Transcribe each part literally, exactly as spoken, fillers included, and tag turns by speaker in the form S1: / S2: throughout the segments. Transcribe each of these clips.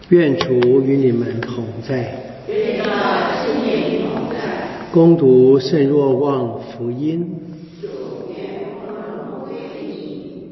S1: 愿主与你们同在。
S2: 愿他心灵同在。
S1: 恭读圣若望福音。
S2: 主愿光荣归你。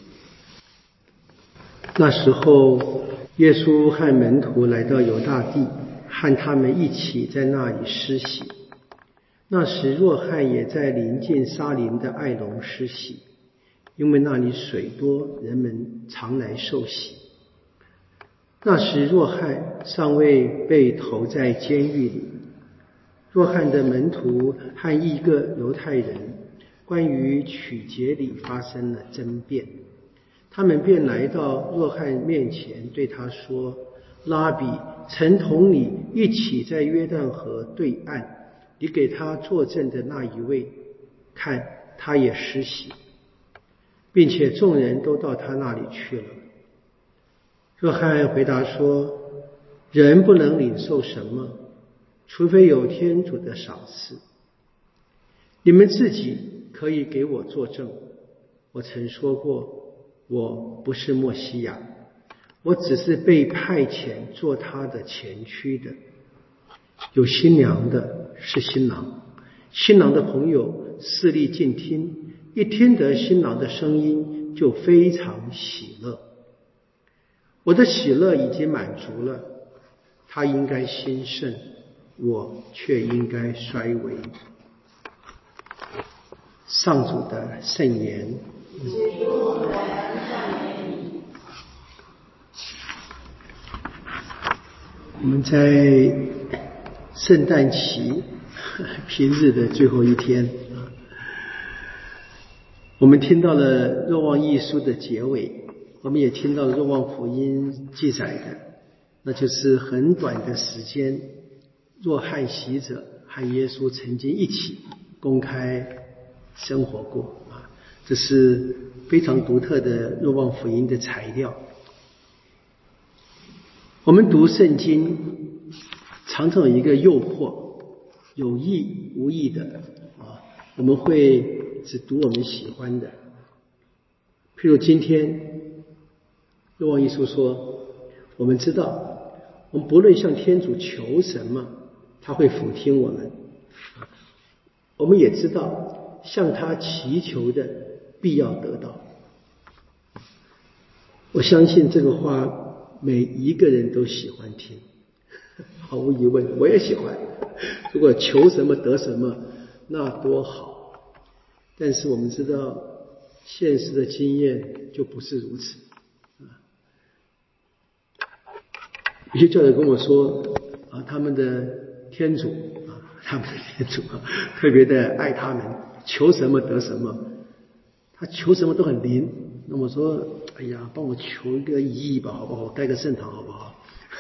S1: 那时候，耶稣和门徒来到犹大地，和他们一起在那里施洗。那时若翰也在临近沙林的艾隆施洗，因为那里水多，人们常来受洗。那时若翰尚未被投在监狱里，若翰的门徒和一个犹太人关于取节礼发生了争辩，他们便来到若翰面前，对他说：拉比，曾同你一起在约旦河对岸，你给他作证的那一位，看他也施洗，并且众人都到他那里去了。若翰回答说：人不能领受什么，除非有天主的赏赐。你们自己可以给我作证，我曾说过，我不是默西亚，我只是被派遣做他的前驱的。有新娘的是新郎，新郎的朋友势力静听，一听得新郎的声音就非常喜乐。我的喜乐已经满足了，他应该兴盛，我却应该衰微。上主的圣言。我们在圣诞期平日的最后一天，我们听到了若望一书的结尾，我们也听到了若望福音记载的，那就是很短的时间，若翰洗者和耶稣曾经一起公开生活过啊，这是非常独特的若望福音的材料。我们读圣经常常有一个诱惑，有意无意的啊，我们会只读我们喜欢的。譬如今天若望一书说，我们知道我们不论向天主求什么，他会俯听我们，我们也知道向他祈求的必要得到。我相信这个话每一个人都喜欢听，毫无疑问我也喜欢，如果求什么得什么那多好。但是我们知道现实的经验就不是如此。有些教友跟我说啊，他们的天主啊，他们的天主啊，特别的爱他们，求什么得什么，他求什么都很灵。那我说，哎呀，帮我求一个一亿吧，好不好？我盖个圣堂，好不好？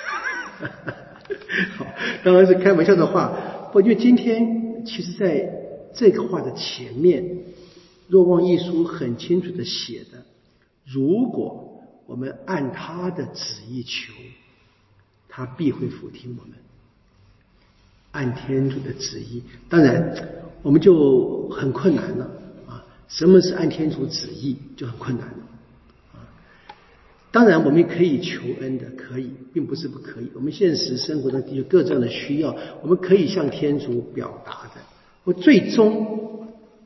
S1: 好，当然是开玩笑的话。我觉得今天其实在这个话的前面，若望一书很清楚的写的，如果我们按他的旨意求，他必会俯听我们。按天主的旨意，当然我们就很困难了啊！什么是按天主旨意，就很困难了啊！当然我们可以求恩的，可以，并不是不可以。我们现实生活中有各这样的需要，我们可以向天主表达的。我最终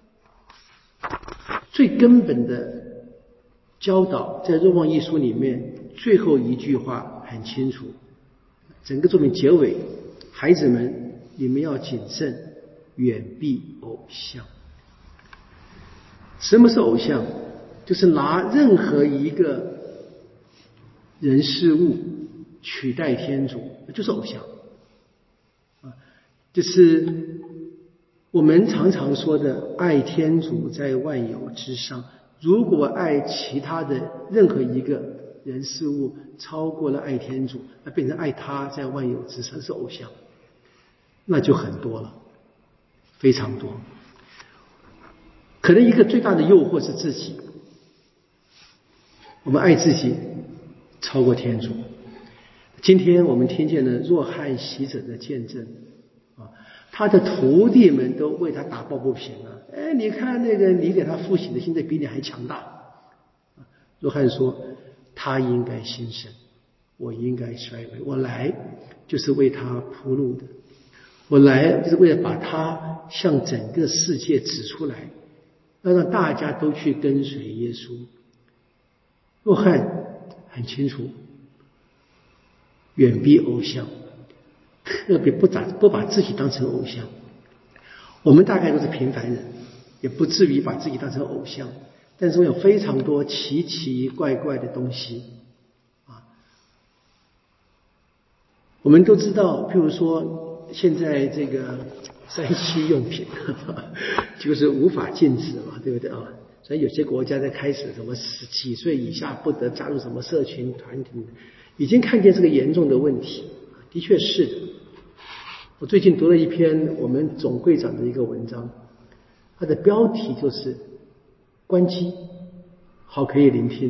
S1: 最根本的教导，在若望一书里面最后一句话很清楚，整个作品结尾，孩子们，你们要谨慎，远避偶像。什么是偶像？就是拿任何一个人事物取代天主，就是偶像啊！就是我们常常说的爱天主在万有之上。如果爱其他的任何一个人事物超过了爱天主，那变成爱他在万有之上，是偶像，那就很多了，非常多。可能一个最大的诱惑是自己，我们爱自己超过天主。今天我们听见了若翰洗者的见证啊，他的徒弟们都为他打抱不平了。哎，你看那个你给他复洗的，现在比你还强大。若翰说他应该兴盛， 我应该衰微，我来就是为他铺路的，我来就是为了把他向整个世界指出来，要让大家都去跟随耶稣。若翰很清楚，远避偶像，特别不把不把自己当成偶像。我们大概都是平凡人，也不至于把自己当成偶像，但是我有非常多奇奇怪怪的东西啊。我们都知道，譬如说现在这个三 C 用品呵呵就是无法禁止嘛，对不对啊？所以有些国家在开始什么十几岁以下不得加入什么社群团体，已经看见这个严重的问题。的确是的。我最近读了一篇我们总会长的一个文章，它的标题就是关机好可以聆听。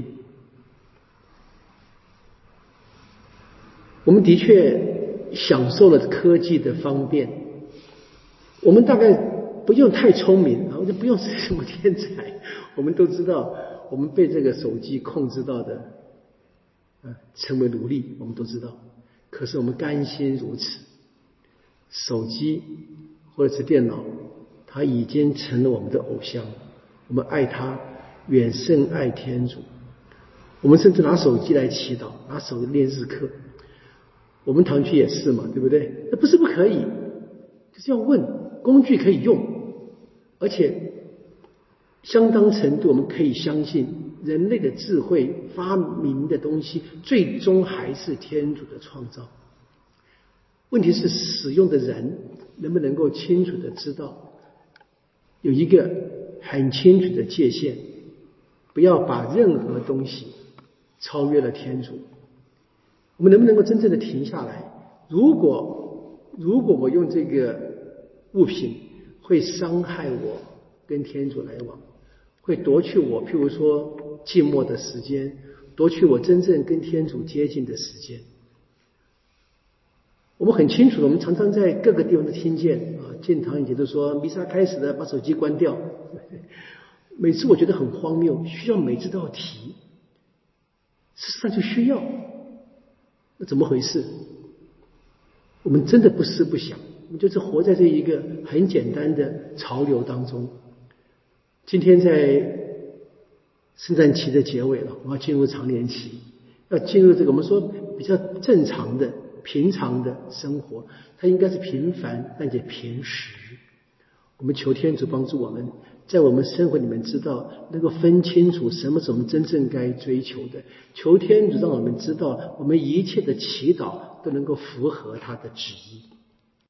S1: 我们的确享受了科技的方便，我们大概不用太聪明，我就不用是什么天才，我们都知道我们被这个手机控制到的呃，成为奴隶，我们都知道。可是我们甘心如此，手机或者是电脑，它已经成了我们的偶像，我们爱它远胜爱天主。我们甚至拿手机来祈祷，拿手机练日课。我们堂区也是嘛，对不对？那不是不可以，就是要问，工具可以用，而且相当程度我们可以相信人类的智慧发明的东西最终还是天主的创造。问题是使用的人能不能够清楚的知道有一个很清楚的界限，不要把任何东西超越了天主。我们能不能够真正的停下来，如果如果我用这个物品会伤害我跟天主来往，会夺去我譬如说寂寞的时间，夺去我真正跟天主接近的时间。我们很清楚，我们常常在各个地方都听见啊，建堂以前都说弥撒开始了把手机关掉，每次我觉得很荒谬，需要每次都要提，事实上就需要，那怎么回事？我们真的不思不想，我们就是活在这一个很简单的潮流当中。今天在圣诞期的结尾了，我们要进入长年期，要进入这个我们说比较正常的平常的生活，它应该是平凡但且平实。我们求天主帮助我们在我们生活里面知道能够分清楚什么是我们真正该追求的，求天主让我们知道我们一切的祈祷都能够符合他的旨意。